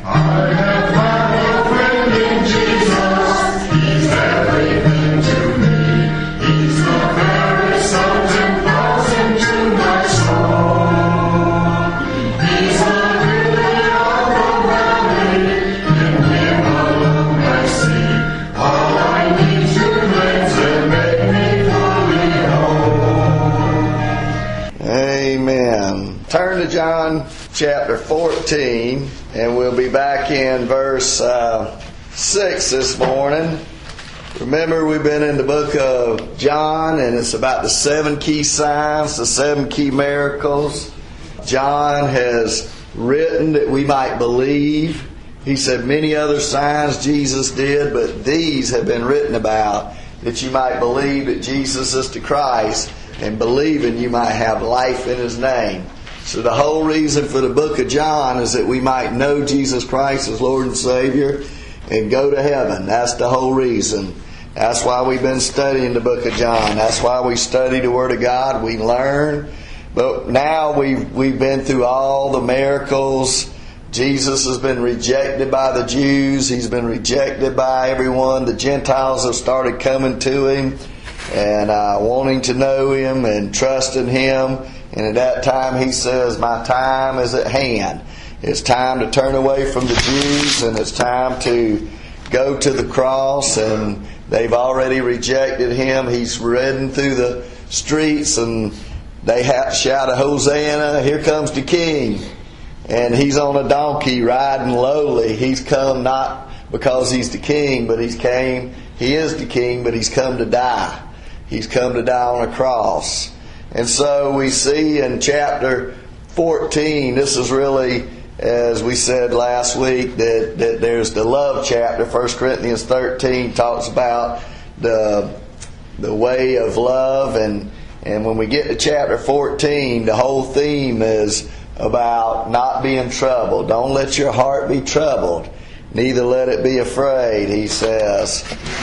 Turn to John chapter 14, and we'll be back in verse 6 this morning. Remember, we've been in the book of John, and it's about the 7 key signs, the 7 key miracles. John has written that we might believe. He said many other signs Jesus did, but these have been written about that you might believe that Jesus is the Christ, and believing you might have life in His name. So the whole reason for the book of John is that we might know Jesus Christ as Lord and Savior and go to heaven. That's the whole reason. That's why we've been studying the book of John. That's why we study the Word of God. We learn. But now we've been through all the miracles. Jesus has been rejected by the Jews. He's been rejected by everyone. The Gentiles have started coming to Him and wanting to know Him and trusting Him. And at that time He says, my time is at hand. It's time to turn away from the Jews, and it's time to go to the cross. And they've already rejected Him. He's ridden through the streets, and they shout, Hosanna, here comes the King. And He's on a donkey riding lowly. He's come not because He's the King, but He is the King, but He's come to die. He's come to die on a cross. And so we see in chapter 14, this is really, as we said last week, that there's the love chapter. 1 Corinthians 13 talks about the way of love. And when we get to chapter 14, the whole theme is about not being troubled. Don't let your heart be troubled, neither let it be afraid. He says,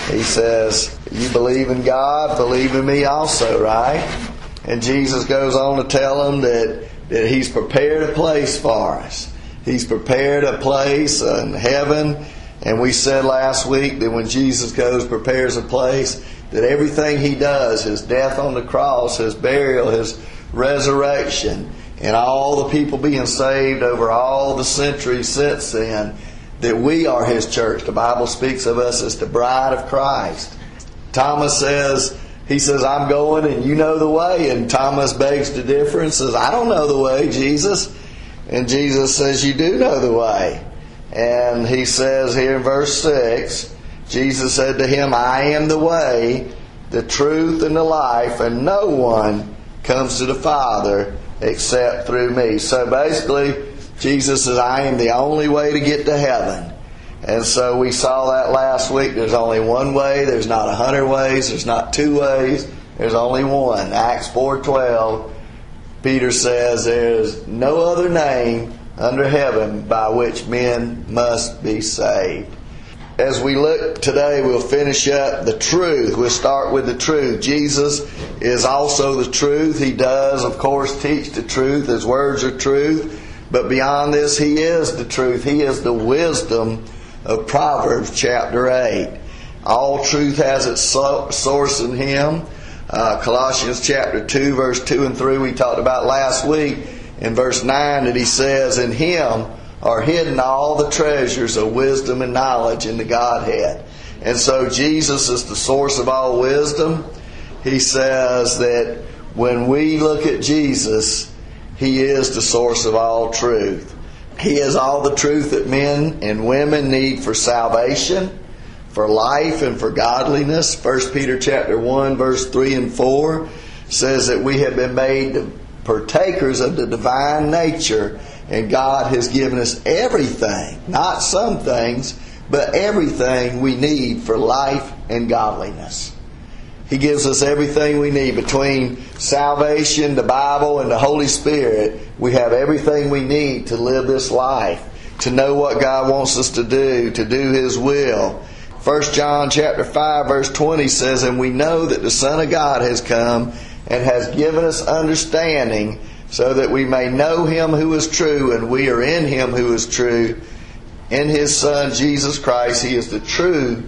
you believe in God, believe in me also, right? And Jesus goes on to tell them that He's prepared a place for us. He's prepared a place in heaven. And we said last week that when Jesus prepares a place, that everything He does, His death on the cross, His burial, His resurrection, and all the people being saved over all the centuries since then, that we are His church. The Bible speaks of us as the bride of Christ. Thomas says, he says, I'm going and you know the way. And Thomas begs to differ and says, I don't know the way, Jesus. And Jesus says, you do know the way. And He says here in verse 6, Jesus said to him, I am the way, the truth, and the life, and no one comes to the Father except through me. So basically, Jesus says, I am the only way to get to heaven. And so we saw that last week. There's only one way. There's not 100 ways. There's not 2 ways. There's only one. Acts 4:12, Peter says, there's no other name under heaven by which men must be saved. As we look today, we'll finish up the truth. We'll start with the truth. Jesus is also the truth. He does, of course, teach the truth. His words are truth. But beyond this, He is the truth. He is the wisdom of Proverbs chapter 8. All truth has its source in Him. Colossians chapter 2, verse 2 and 3 we talked about last week. In verse 9 that He says, in Him are hidden all the treasures of wisdom and knowledge in the Godhead. And so Jesus is the source of all wisdom. He says that when we look at Jesus, He is the source of all truth. He is all the truth that men and women need for salvation, for life, and for godliness. 1 Peter chapter 1, verse 3 and 4 says that we have been made partakers of the divine nature, and God has given us everything, not some things, but everything we need for life and godliness. He gives us everything we need. Between salvation, the Bible, and the Holy Spirit, we have everything we need to live this life, to know what God wants us to do His will. 1 John chapter 5, verse 20 says, and we know that the Son of God has come and has given us understanding, so that we may know Him who is true, and we are in Him who is true, in His Son, Jesus Christ. He is the true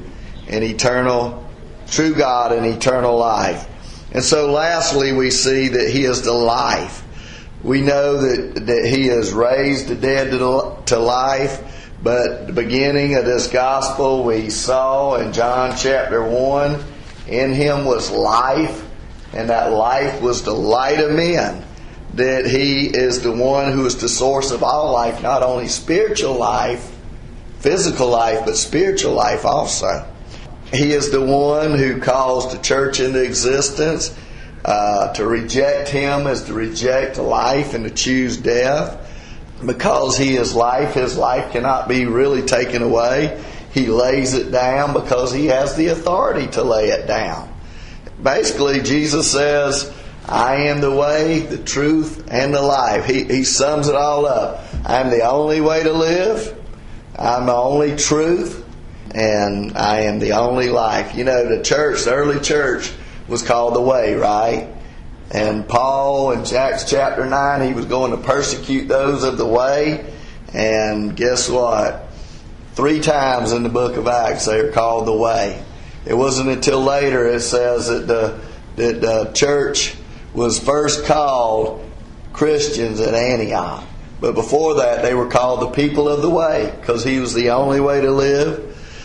God and eternal life. And so lastly, we see that He is the life. We know that He has raised the dead to life. But the beginning of this gospel we saw in John chapter 1, in Him was life, and that life was the light of men. That He is the one who is the source of all life, not only spiritual life, physical life, but spiritual life also. He is the one who calls the church into existence. To reject Him is to reject life and to choose death. Because He is life, His life cannot be really taken away. He lays it down because He has the authority to lay it down. Basically, Jesus says, I am the way, the truth, and the life. He sums it all up. I am the only way to live. I'm the only truth. And I am the only life. You know, the early church was called the Way, right? And Paul in Acts chapter 9, he was going to persecute those of the Way. And guess what? 3 times in the book of Acts they are called the Way. It wasn't until later it says that the church was first called Christians at Antioch. But before that they were called the people of the Way because He was the only way to live.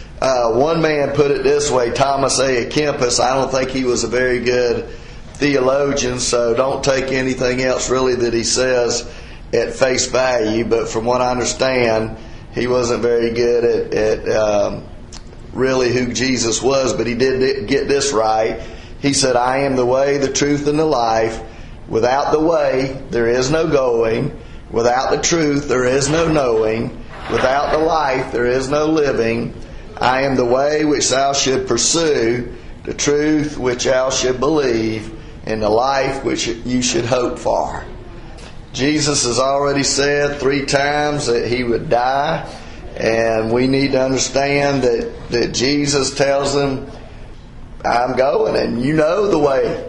One man put it this way, Thomas A. Kempis. I don't think he was a very good theologian, so don't take anything else really that he says at face value. But from what I understand, he wasn't very good at really who Jesus was, but he did get this right. He said, I am the way, the truth, and the life. Without the way, there is no going. Without the truth, there is no knowing. Without the life, there is no living. I am the way which thou should pursue, the truth which thou should believe, and the life which you should hope for. Jesus has already said 3 times that He would die, and we need to understand that Jesus tells them, I'm going, and you know the way.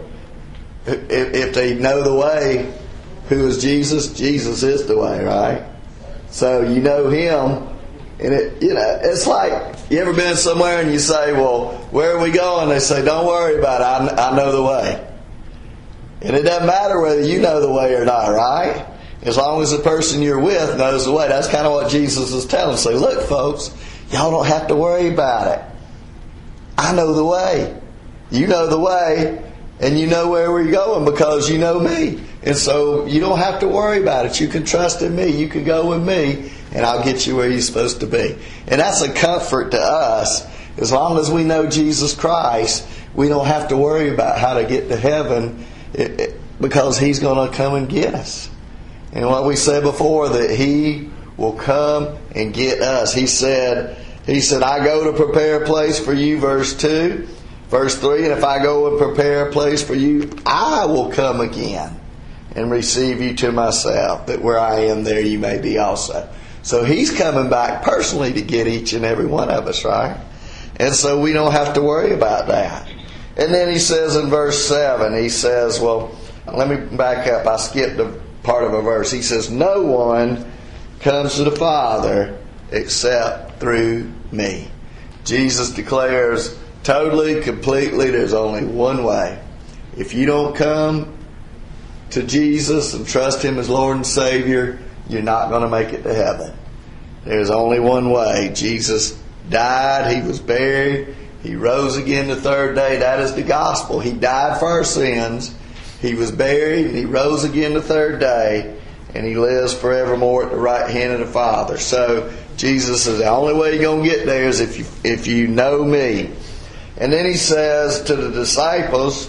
If they know the way, who is Jesus? Jesus is the way, right? So you know Him, and it's like, you ever been somewhere and you say, well, where are we going? They say, don't worry about it, I know the way. And it doesn't matter whether you know the way or not, right? As long as the person you're with knows the way. That's kind of what Jesus is telling. Say, look, folks, y'all don't have to worry about it. I know the way. You know the way, and you know where we're going because you know me. And so you don't have to worry about it. You can trust in me. You can go with me, and I'll get you where you're supposed to be. And that's a comfort to us. As long as we know Jesus Christ, we don't have to worry about how to get to heaven because He's going to come and get us. And what we said before, that He will come and get us. He said, I go to prepare a place for you, verse 2. Verse 3, and if I go and prepare a place for you, I will come again and receive you to myself, that where I am, there you may be also. So He's coming back personally to get each and every one of us, right? And so we don't have to worry about that. And then He says in verse 7, He says, well, let me back up. I skipped a part of a verse. He says, no one comes to the Father except through me. Jesus declares totally, completely, there's only one way. If you don't come to Jesus and trust Him as Lord and Savior, you're not going to make it to heaven. There's only one way. Jesus died, He was buried, He rose again the 3rd day. That is the gospel. He died for our sins. He was buried and He rose again the 3rd day, and He lives forevermore at the right hand of the Father. So Jesus says the only way you're going to get there is if you know me. And then He says to the disciples,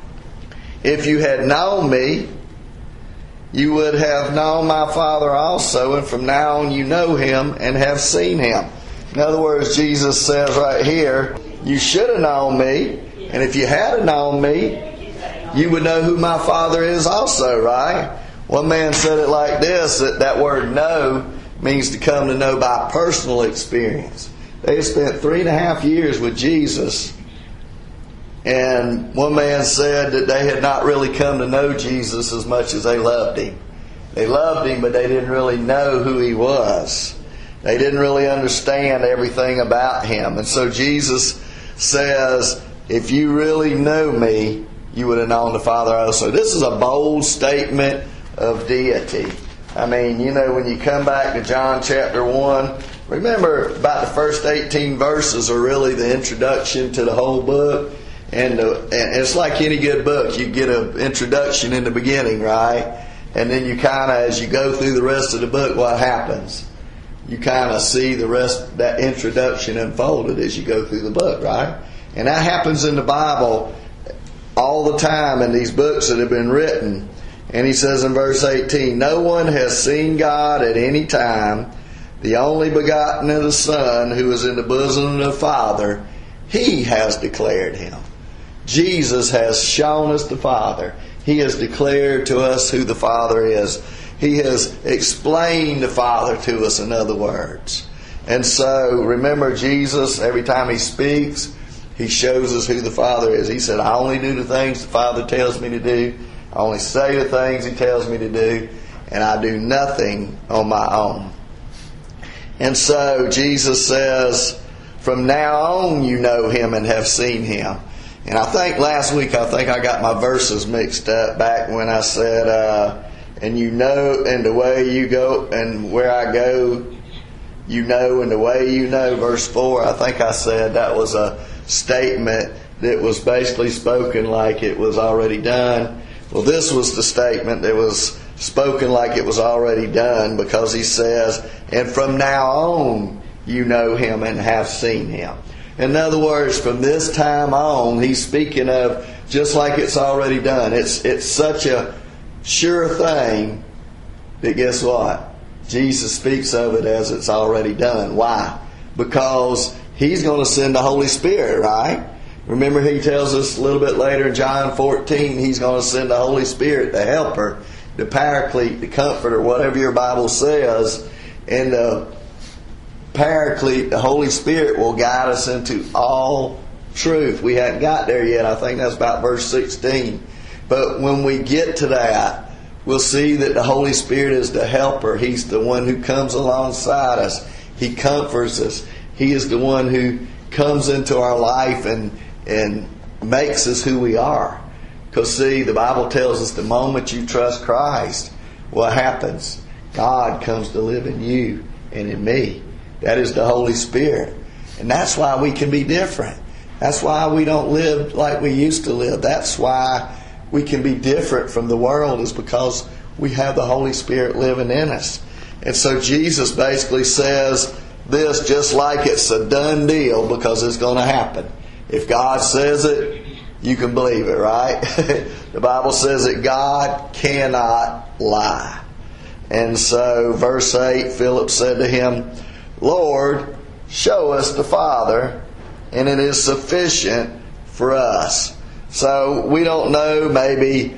if you had known me, you would have known my Father also, and from now on you know Him and have seen Him. In other words, Jesus says right here, you should have known me, and if you had known me, you would know who my Father is also, right? One man said it like this, that word know means to come to know by personal experience. They spent 3.5 years with Jesus, and one man said that they had not really come to know Jesus as much as they loved Him. They loved Him, but they didn't really know who He was. They didn't really understand everything about Him. And so Jesus says, if you really know me, you would have known the Father also. This is a bold statement of deity. I mean, when you come back to John chapter 1, remember about the first 18 verses are really the introduction to the whole book. And it's like any good book. You get an introduction in the beginning, right? And then you kind of, as you go through the rest of the book, what happens? You kind of see the rest, that introduction unfolded as you go through the book, right? And that happens in the Bible all the time in these books that have been written. And he says in verse 18, no one has seen God at any time. The only begotten of the Son, who is in the bosom of the Father, He has declared Him. Jesus has shown us the Father. He has declared to us who the Father is. He has explained the Father to us, in other words. And so, remember, Jesus, every time He speaks, He shows us who the Father is. He said, I only do the things the Father tells me to do. I only say the things He tells me to do. And I do nothing on my own. And so, Jesus says, from now on you know Him and have seen Him. And I think last week, I got my verses mixed up back when I said, and you know, and the way you go, and where I go, you know, and the way you know. Verse 4, I think I said that was a statement that was basically spoken like it was already done. Well, this was the statement that was spoken like it was already done, because He says, and from now on you know Him and have seen Him. In other words, from this time on, He's speaking of just like it's already done. It's such a sure thing that, guess what? Jesus speaks of it as it's already done. Why? Because He's going to send the Holy Spirit, right? Remember, He tells us a little bit later in John 14, He's going to send the Holy Spirit, the Helper, the Paraclete, the Comforter, whatever your Bible says. And the Paraclete, the Holy Spirit, will guide us into all truth. We hadn't got there yet. I think that's about verse 16. But when we get to that, we'll see that the Holy Spirit is the helper. He's the one who comes alongside us. He comforts us. He is the one who comes into our life and makes us who we are. Because see, the Bible tells us the moment you trust Christ, what happens? God comes to live in you and in me. That is the Holy Spirit. And that's why we can be different. That's why we don't live like we used to live. That's why we can be different from the world, is because we have the Holy Spirit living in us. And so Jesus basically says this just like it's a done deal, because it's going to happen. If God says it, you can believe it, right? The Bible says that God cannot lie. And so verse 8, Philip said to Him, Lord, show us the Father, and it is sufficient for us. So we don't know, maybe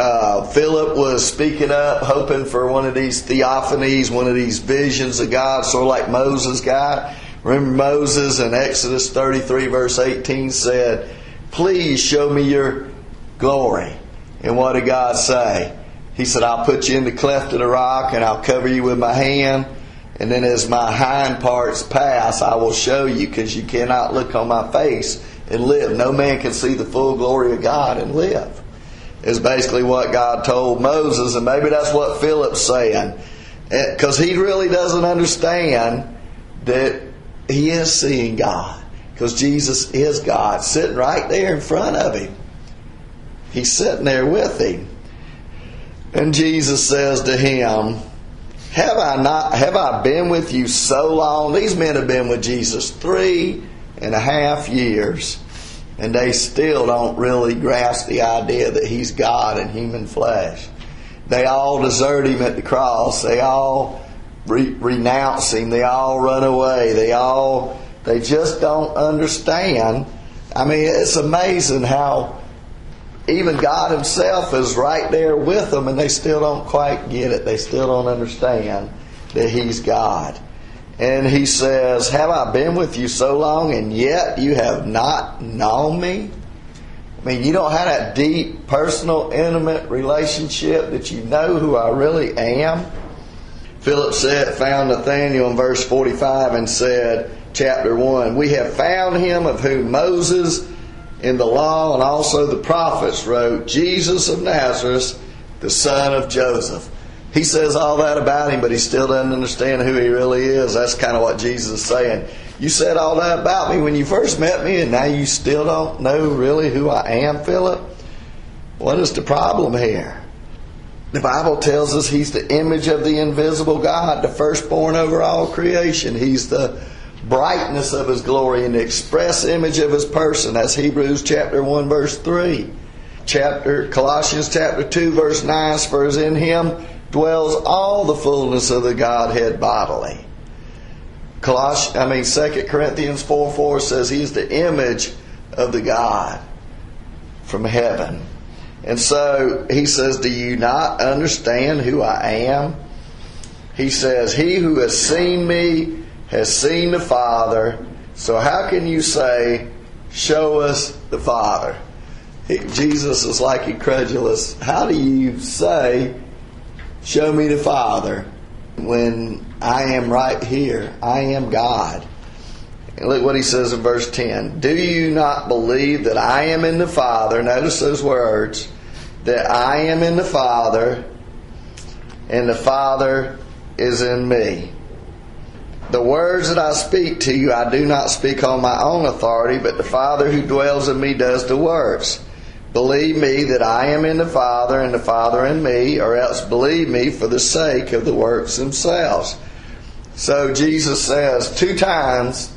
Philip was speaking up, hoping for one of these theophanies, one of these visions of God, sort of like Moses got. Remember Moses in Exodus 33 verse 18 said, please show me your glory. And what did God say? He said, I'll put you in the cleft of the rock and I'll cover you with my hand. And then as my hind parts pass, I will show you, because you cannot look on my face and live. No man can see the full glory of God and live. Is basically what God told Moses. And maybe that's what Philip's saying. Because he really doesn't understand that he is seeing God. Because Jesus is God, sitting right there in front of him. He's sitting there with him. And Jesus says to him, Have I been with you so long? These men have been with Jesus 3.5 years. And they still don't really grasp the idea that He's God in human flesh. They all desert Him at the cross. They all renounce Him. They all run away. They just don't understand. I mean, it's amazing how even God Himself is right there with them, and they still don't quite get it. They still don't understand that He's God. And He says, have I been with you so long, and yet you have not known me? I mean, you don't have that deep, personal, intimate relationship that you know who I really am. Philip found Nathanael in verse 45 and said, chapter 1, we have found him of whom Moses in the law and also the prophets wrote, Jesus of Nazareth, the son of Joseph. He says all that about him, but he still doesn't understand who he really is. That's kind of what Jesus is saying. You said all that about me when you first met me, and now you still don't know really who I am, Philip? What is the problem here? The Bible tells us he's the image of the invisible God, the firstborn over all creation. He's the brightness of his glory and the express image of his person. That's Hebrews chapter 1 verse 3. Colossians chapter 2 verse 9, for as in him dwells all the fullness of the Godhead bodily. 2 Corinthians 4:4 says he is the image of the God from heaven. And so he says, do you not understand who I am? He says, he who has seen me has seen the Father. So how can you say, show us the Father? Jesus is like incredulous. How do you say, show me the Father, when I am right here? I am God. And look what he says in verse 10. Do you not believe that I am in the Father? Notice those words. That I am in the Father, and the Father is in me. The words that I speak to you, I do not speak on my own authority, but the Father who dwells in me does the works. Believe me that I am in the Father, and the Father in me, or else believe me for the sake of the works themselves. So Jesus says 2 times,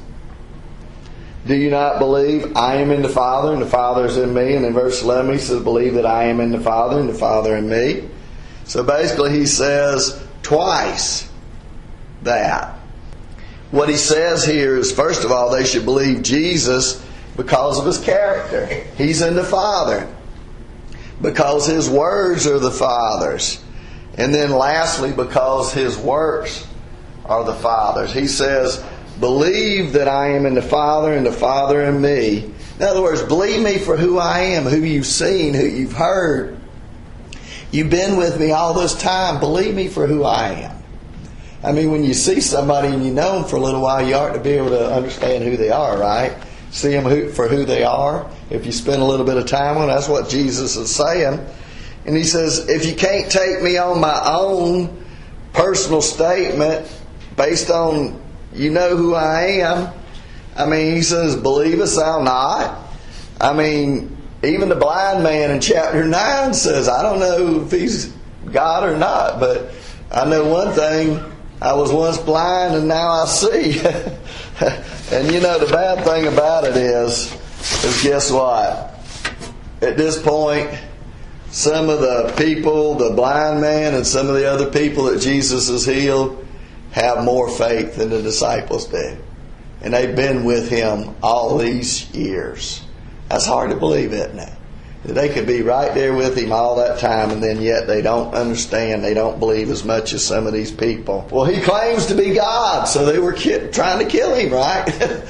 do you not believe I am in the Father and the Father is in me? And in verse 11 he says, believe that I am in the Father and the Father in me. So basically he says twice that. What he says here is, first of all, they should believe Jesus because of his character. He's in the Father. Because his words are the Father's. And then lastly, because his works are the Father's. He says, believe that I am in the Father and the Father in me. In other words, believe me for who I am, who you've seen, who you've heard. You've been with me all this time. Believe me for who I am. I mean, when you see somebody and you know them for a little while, you ought to be able to understand who they are, right? See them for who they are. If you spend a little bit of time with them, that's what Jesus is saying. And he says, if you can't take me on my own personal statement based on you know who I am. I mean, he says, believest thou not? I mean, even the blind man in chapter 9 says, I don't know if he's God or not, but I know one thing, I was once blind and now I see. And you know, the bad thing about it is guess what? At this point, some of the people, the blind man and some of the other people that Jesus has healed, have more faith than the disciples did. And they've been with him all these years. That's hard to believe, isn't it? That they could be right there with him all that time, and then yet they don't understand, they don't believe as much as some of these people. Well, he claims to be God, so they were trying to kill him, right?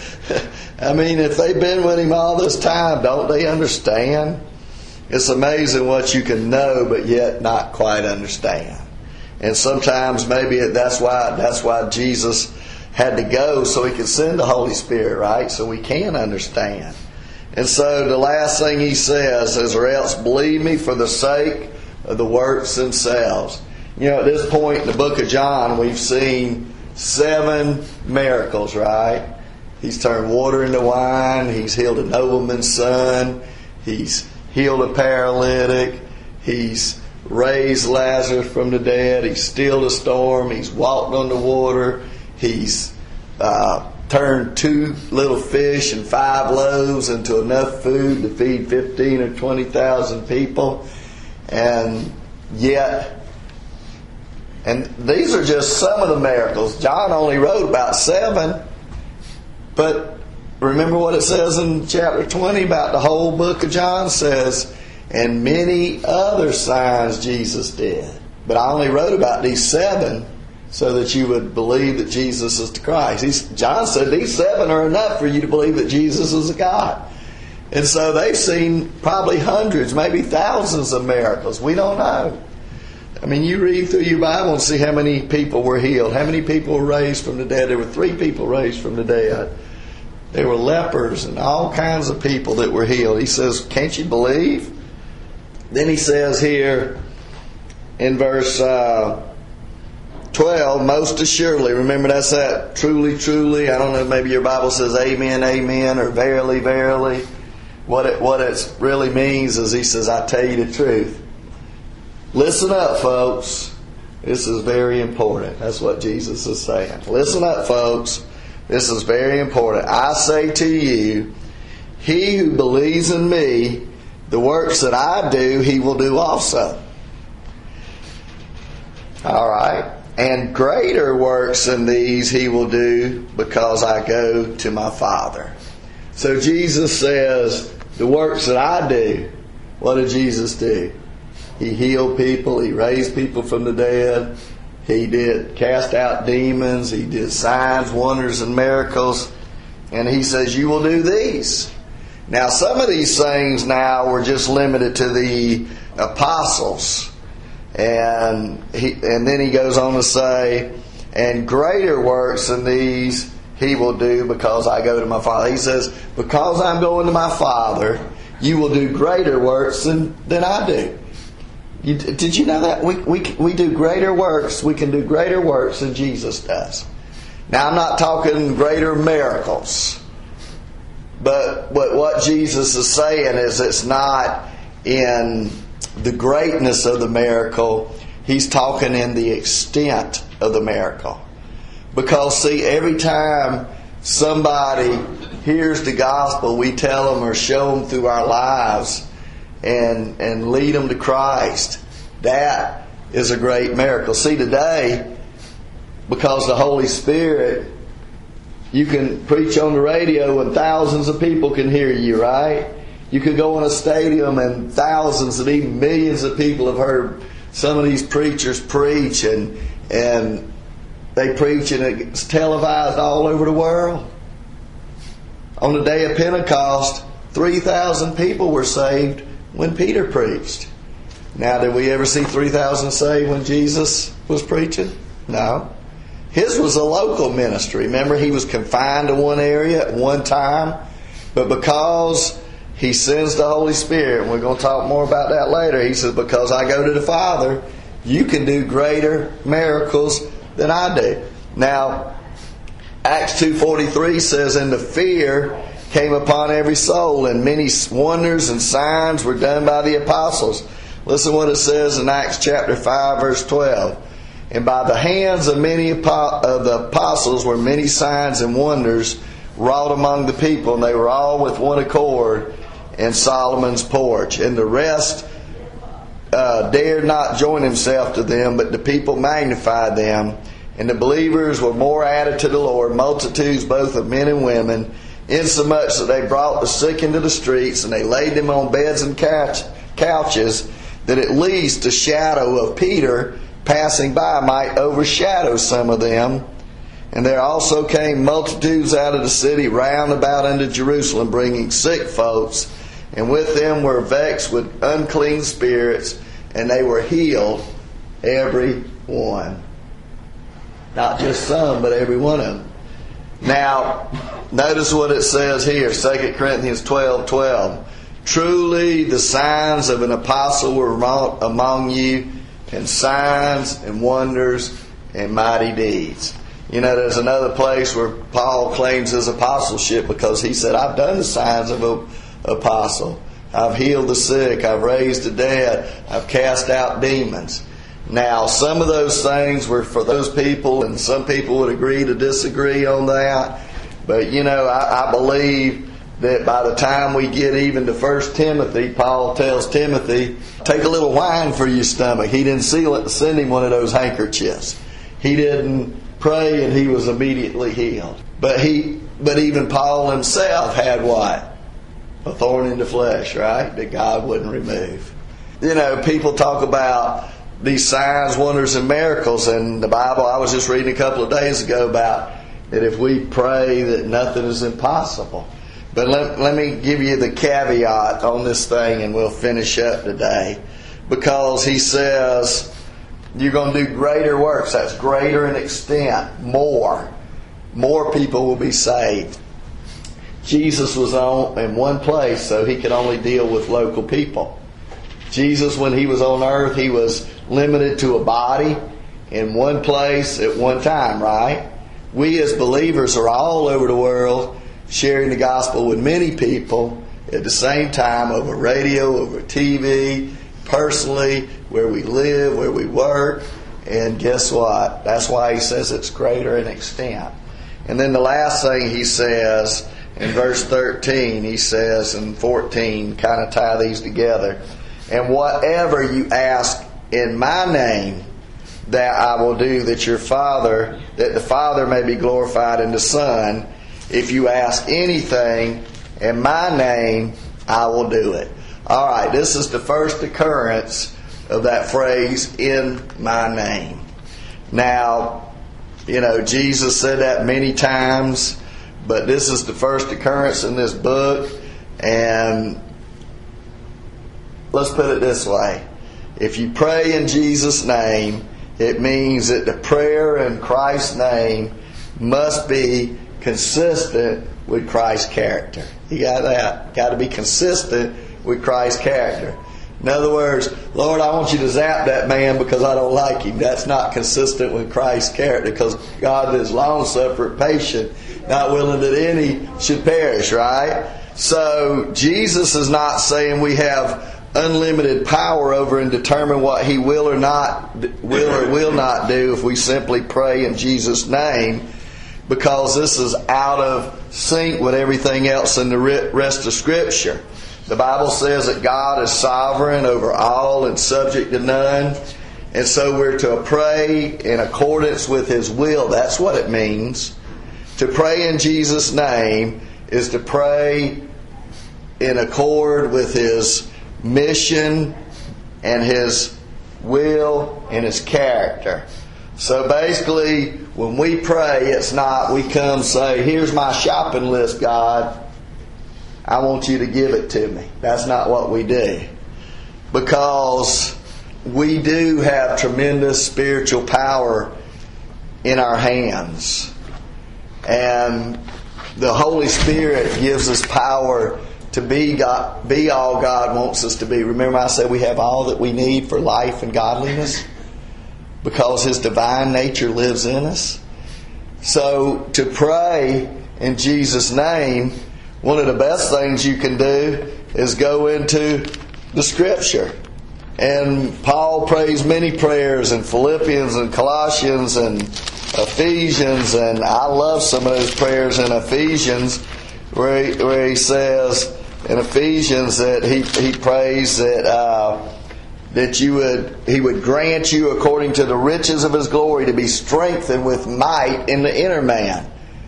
I mean, if they've been with him all this time, don't they understand? It's amazing what you can know, but yet not quite understand. And sometimes maybe that's why Jesus had to go, so he could send the Holy Spirit, right? So we can understand. And so the last thing he says is, or else believe me for the sake of the works themselves. You know, at this point in the book of John, we've seen 7 miracles, right? He's turned water into wine. He's healed a nobleman's son. He's healed a paralytic. He's raised Lazarus from the dead. He's stilled a storm. He's walked on the water. He's turned 2 little fish and 5 loaves into enough food to feed 15 or 20,000 people. And yet, and these are just some of the miracles. John only wrote about 7. But remember what it says in chapter 20 about the whole book of John says, and many other signs Jesus did. But I only wrote about these 7 so that you would believe that Jesus is the Christ. John said these 7 are enough for you to believe that Jesus is a God. And so they've seen probably hundreds, maybe thousands of miracles. We don't know. I mean, you read through your Bible and see how many people were healed. How many people were raised from the dead? There were 3 people raised from the dead. There were lepers and all kinds of people that were healed. He says, can't you believe? Then he says here in verse 12, most assuredly. Remember, that's that truly, truly. I don't know, maybe your Bible says amen, amen, or verily, verily. What it really means is he says, I tell you the truth. Listen up, folks. This is very important. That's what Jesus is saying. Listen up, folks. This is very important. I say to you, he who believes in me, the works that I do, he will do also. All right. And greater works than these he will do, because I go to my Father. So Jesus says, the works that I do, what did Jesus do? He healed people. He raised people from the dead. He did cast out demons. He did signs, wonders, and miracles. And he says, you will do these. Now, some of these things now were just limited to the apostles. And then he goes on to say, and greater works than these he will do, because I go to my Father. He says, because I'm going to my Father, you will do greater works than I do. Did you know that? We do greater works. We can do greater works than Jesus does. Now, I'm not talking greater miracles. But what Jesus is saying is it's not in the greatness of the miracle. He's talking in the extent of the miracle. Because, see, every time somebody hears the gospel, we tell them or show them through our lives and lead them to Christ. That is a great miracle. See, today, because the Holy Spirit, you can preach on the radio and thousands of people can hear you, right? You could go in a stadium and thousands and even millions of people have heard some of these preachers preach, and they preach and it's televised all over the world. On the day of Pentecost, 3,000 people were saved when Peter preached. Now, did we ever see 3,000 saved when Jesus was preaching? No. His was a local ministry. Remember, he was confined to one area at one time. But because he sends the Holy Spirit, and we're going to talk more about that later, he says, because I go to the Father, you can do greater miracles than I do. Now, Acts 2:43 says, and the fear came upon every soul, and many wonders and signs were done by the apostles. Listen what it says in Acts chapter 5, verse 12. And by the hands of many of the apostles were many signs and wonders wrought among the people, and they were all with one accord in Solomon's porch. And the rest dared not join himself to them, but the people magnified them. And the believers were more added to the Lord, multitudes both of men and women, insomuch that they brought the sick into the streets, and they laid them on beds and couches, that at least the shadow of Peter passing by might overshadow some of them. And there also came multitudes out of the city round about unto Jerusalem, bringing sick folks, and with them were vexed with unclean spirits, and they were healed, every one. Not just some, but every one of them. Now, notice what it says here, 2 Corinthians 12:12. Truly the signs of an apostle were wrought among you, and signs and wonders and mighty deeds. You know, there's another place where Paul claims his apostleship, because he said, I've done the signs of an apostle. I've healed the sick. I've raised the dead. I've cast out demons. Now, some of those things were for those people, and some people would agree to disagree on that. But, you know, I believe that by the time we get even to 1 Timothy, Paul tells Timothy, take a little wine for your stomach. He didn't send him one of those handkerchiefs. He didn't pray and he was immediately healed. But even Paul himself had what? A thorn in the flesh, right? That God wouldn't remove. You know, people talk about these signs, wonders, and miracles in the Bible. I was just reading a couple of days ago about that if we pray that nothing is impossible. But let me give you the caveat on this thing, and we'll finish up today. Because he says, You're going to do greater works. That's greater in extent. More people will be saved. Jesus was in one place, so he could only deal with local people. Jesus, when he was on earth, he was limited to a body in one place at one time, right? We as believers are all over the world sharing the gospel with many people at the same time, over radio, over TV, personally, where we live, where we work. And guess what? That's why he says it's greater in extent. And then the last thing he says in verse 13, he says, and 14, kind of tie these together. And whatever you ask in my name, that I will do, that the Father may be glorified in the Son. If you ask anything in my name, I will do it. All right, this is the first occurrence of that phrase, in my name. Now, Jesus said that many times, but this is the first occurrence in this book. And let's put it this way. If you pray in Jesus' name, it means that the prayer in Christ's name must be consistent with Christ's character. You got that? Got to be consistent with Christ's character. In other words, Lord, I want you to zap that man because I don't like him. That's not consistent with Christ's character, because God is long-suffering, patient, not willing that any should perish, right? So Jesus is not saying we have unlimited power over and determine what he will or will not do if we simply pray in Jesus' name, because this is out of sync with everything else in the rest of Scripture. The Bible says that God is sovereign over all and subject to none. And so we're to pray in accordance with his will. That's what it means. To pray in Jesus' name is to pray in accord with his mission and his will and his character. So basically, when we pray, it's not we come say, here's my shopping list, God. I want you to give it to me. That's not what we do. Because we do have tremendous spiritual power in our hands. And the Holy Spirit gives us power to be all God wants us to be. Remember I said we have all that we need for life and godliness? Because his divine nature lives in us. So to pray in Jesus' name, one of the best things you can do is go into the Scripture. And Paul prays many prayers in Philippians and Colossians and Ephesians, and I love some of those prayers in Ephesians where he says in Ephesians that he prays that he would grant you according to the riches of his glory to be strengthened with might in the inner man,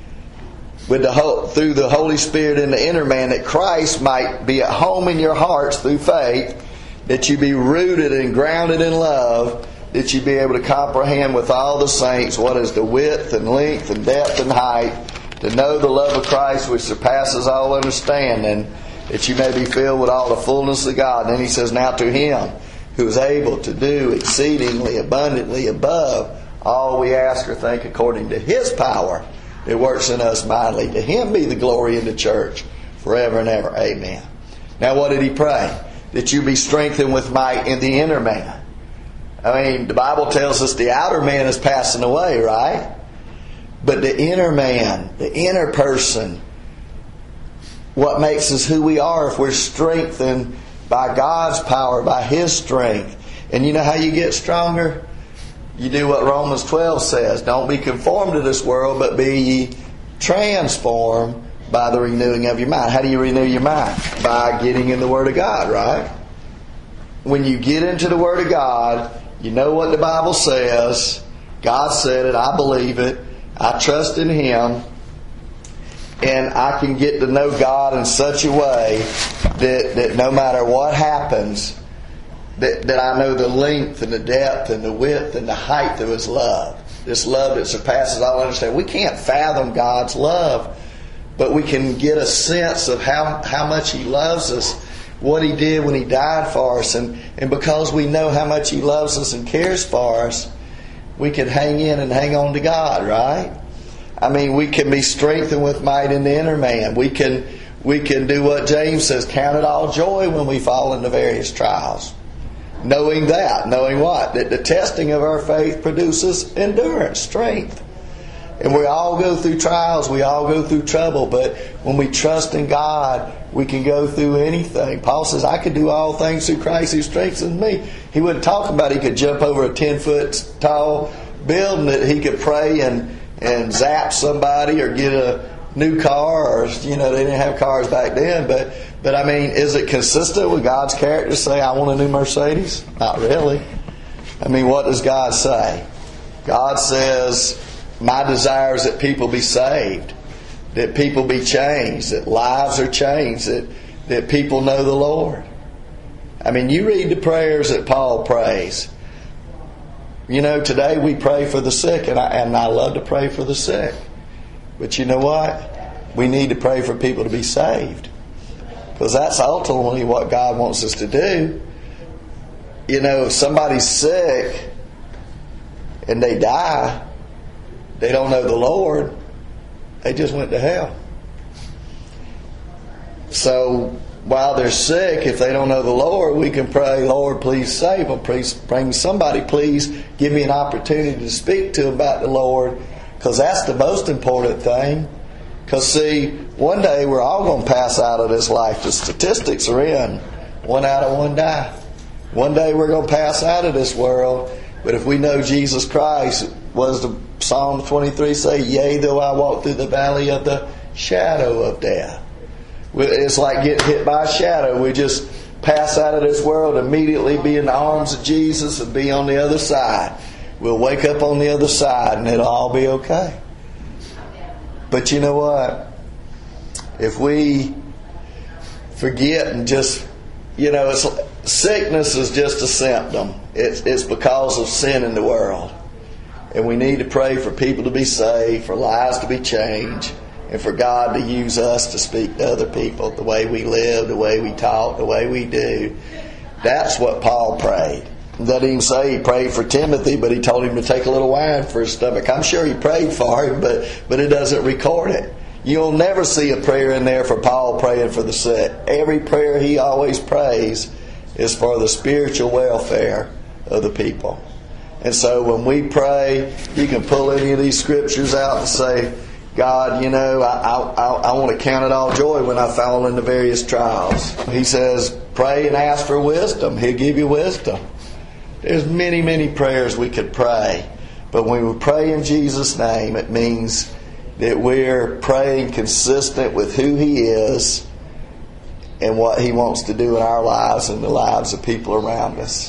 through the Holy Spirit in the inner man, that Christ might be at home in your hearts through faith, that you be rooted and grounded in love, that you be able to comprehend with all the saints what is the width and length and depth and height, to know the love of Christ which surpasses all understanding, that you may be filled with all the fullness of God. And then he says, now to him who is able to do exceedingly abundantly above all we ask or think, according to his power that works in us mightily. To him be the glory in the church forever and ever. Amen. Now what did he pray? That you be strengthened with might in the inner man. I mean, the Bible tells us the outer man is passing away, right? But the inner man, the inner person, what makes us who we are if we're strengthened by God's power, by his strength. And you know how you get stronger? You do what Romans 12 says. Don't be conformed to this world, but be ye transformed by the renewing of your mind. How do you renew your mind? By getting in the Word of God, right? When you get into the Word of God, you know what the Bible says. God said it. I believe it. I trust in him. And I can get to know God in such a way that no matter what happens, that I know the length and the depth and the width and the height of his love. This love that surpasses all understanding. We can't fathom God's love, but we can get a sense of how much he loves us what He did when He died for us. And because we know how much He loves us and cares for us, we can hang in and hang on to God, right? I mean, we can be strengthened with might in the inner man. We can do what James says, count it all joy when we fall into various trials. Knowing what? That the testing of our faith produces endurance, strength. And we all go through trials, we all go through trouble, but when we trust in God, we can go through anything. Paul says, I can do all things through Christ who strengthens me. He wouldn't talk about he could jump over a 10-foot tall building, that he could pray and zap somebody or get a new car, or they didn't have cars back then, but I mean, is it consistent with God's character to say, I want a new Mercedes? Not really. I mean, what does God say? God says, my desire is that people be saved, that people be changed, that lives are changed, that people know the Lord. I mean, you read the prayers that Paul prays. Today we pray for the sick, and I love to pray for the sick. But you know what? We need to pray for people to be saved, because that's ultimately what God wants us to do. If somebody's sick and they die, they don't know the Lord, they just went to hell. So while they're sick, if they don't know the Lord, we can pray, Lord, please save them. Please bring somebody. Please give me an opportunity to speak to them about the Lord, because that's the most important thing. Because see, one day we're all going to pass out of this life. The statistics are in. 1 out of 1 die. One day we're going to pass out of this world. But if we know Jesus Christ, was the Psalm 23 say, yea, though I walk through the valley of the shadow of death. It's like getting hit by a shadow. We just pass out of this world, immediately be in the arms of Jesus and be on the other side. We'll wake up on the other side and it'll all be okay. But you know what? If we forget and just, sickness is just a symptom. It's because of sin in the world. And we need to pray for people to be saved, for lives to be changed, and for God to use us to speak to other people, the way we live, the way we talk, the way we do. That's what Paul prayed. He doesn't even say he prayed for Timothy, but he told him to take a little wine for his stomach. I'm sure he prayed for him, but it doesn't record it. You'll never see a prayer in there for Paul praying for the sick. Every prayer he always prays is for the spiritual welfare of the people. And so when we pray, you can pull any of these scriptures out and say, God, I want to count it all joy when I fall into various trials. He says, pray and ask for wisdom. He'll give you wisdom. There's many, many prayers we could pray. But when we pray in Jesus' name, it means that we're praying consistent with who He is and what He wants to do in our lives and the lives of people around us.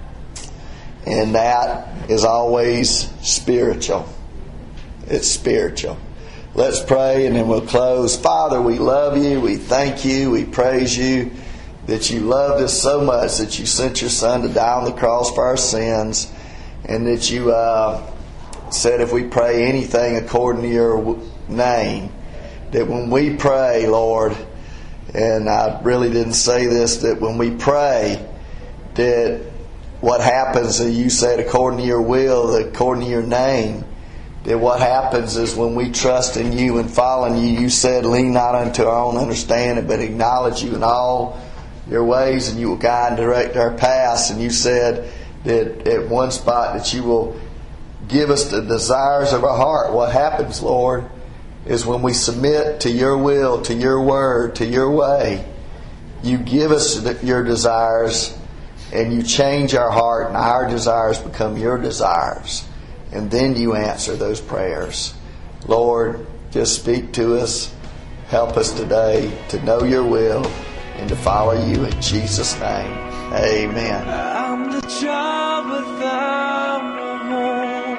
And that is always spiritual. It's spiritual. Let's pray and then we'll close. Father, we love You. We thank You. We praise You that You loved us so much that You sent Your Son to die on the cross for our sins, and that You said if we pray anything according to Your name, that when we pray, Lord, and I really didn't say this, that when we pray, that what happens is You said according to Your will, according to Your name, that what happens is when we trust in You and follow You, You said lean not unto our own understanding, but acknowledge You in all Your ways, and You will guide and direct our paths. And You said that at one spot that You will give us the desires of our heart. What happens, Lord, is when we submit to Your will, to Your word, to Your way, You give us Your desires, and You change our heart, and our desires become Your desires. And then You answer those prayers. Lord, just speak to us. Help us today to know Your will and to follow You in Jesus' name. Amen. I'm the child without a home.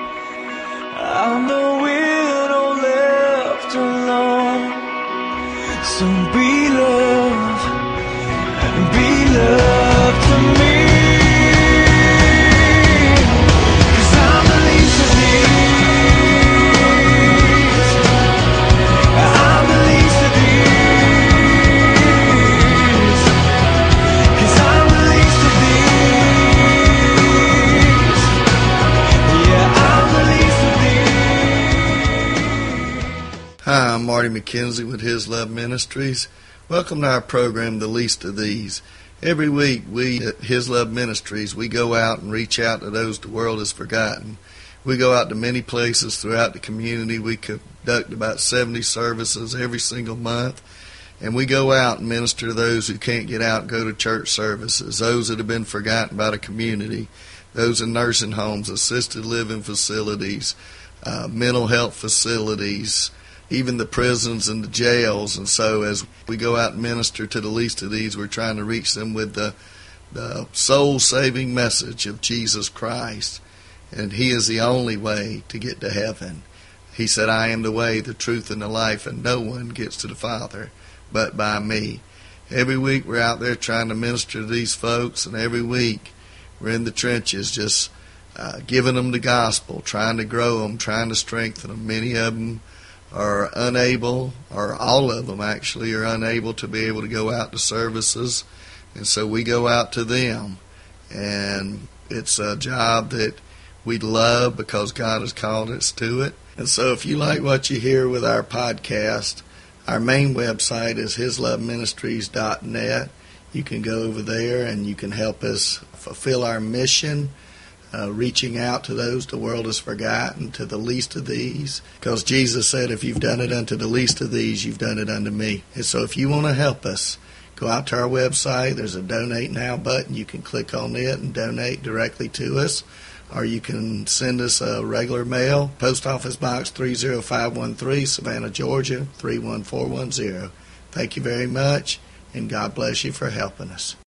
I'm the widow left alone. So be love to me. Marty McKenzie with His Love Ministries. Welcome to our program, The Least of These. Every week we at His Love Ministries, we go out and reach out to those the world has forgotten. We go out to many places throughout the community. We conduct about 70 services every single month. And we go out and minister to those who can't get out and go to church services, those that have been forgotten by the community, those in nursing homes, assisted living facilities, mental health facilities, even the prisons and the jails. And so as we go out and minister to the least of these, we're trying to reach them with the soul-saving message of Jesus Christ. And He is the only way to get to heaven. He said, I am the way, the truth, and the life, and no one gets to the Father but by me. Every week we're out there trying to minister to these folks, and every week we're in the trenches just giving them the gospel, trying to grow them, trying to strengthen them. Many of them are unable, or all of them actually, are unable to be able to go out to services, and so we go out to them. And it's a job that we love because God has called us to it. And so if you like what you hear with our podcast, our main website is hisloveministries.net. You can go over there and you can help us fulfill our mission, reaching out to those the world has forgotten, to the least of these. Because Jesus said, if you've done it unto the least of these, you've done it unto me. And so if you want to help us, go out to our website. There's a Donate Now button. You can click on it and donate directly to us. Or you can send us a regular mail, Post Office Box 30513, Savannah, Georgia 31410. Thank you very much, and God bless you for helping us.